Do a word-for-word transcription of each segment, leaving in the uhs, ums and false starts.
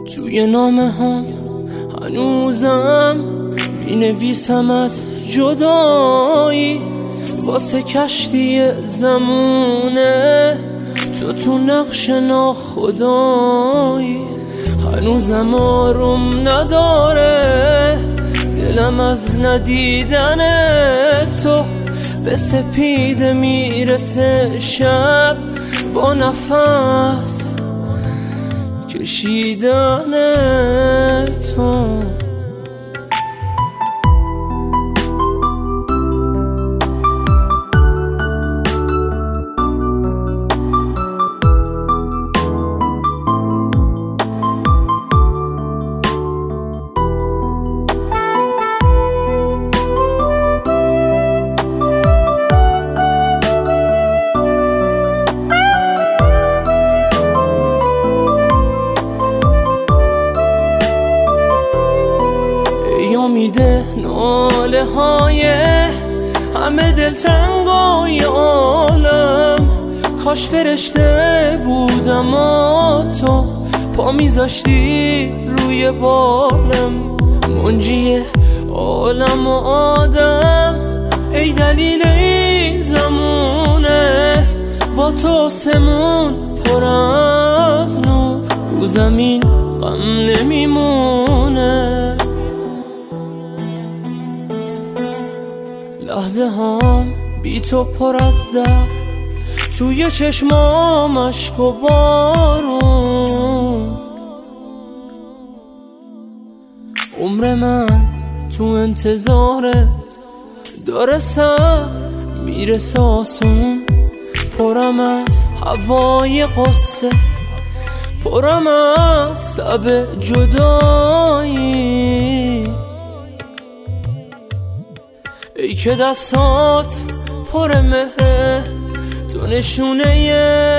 توی نامه هم هنوزم می نویسم از جدایی، واسه کشتی زمونه تو تو نقش ناخدایی. هنوزم آروم نداره دلم از ندیدن تو، به سپیده میرسه شب با نفس کشیدن تو. میده ناله های همه دلتنگای عالم، کاش فرشته بودم و تو پا میذاشتی روی بالم. منجی عالم و آدم ای دلیل این زمونه، با تو سمون پر از نور، رو زمین غم نمیمونه. لحظه هم بی تو پر از درد، توی چشمام اشک و بارون. عمر من تو انتظارت داره سر میرسه آسون، پرم از هوای قصه، پرم از تب جدایی. ای که دستات پر مهره، تو نشونه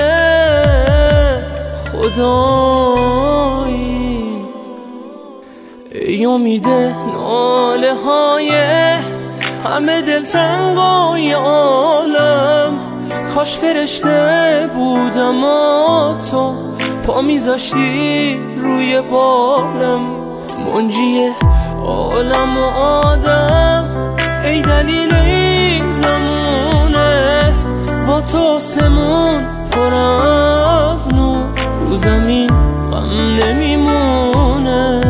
خدایی. ای امید ناله های همه دلتنگای عالم، کاش فرشته بودم و تو پا میذاشتی روی بالم. منجی عالم و آدم ای دلیل این زمونه، با تو سمون پر از نور، رو زمین غم نمیمونه.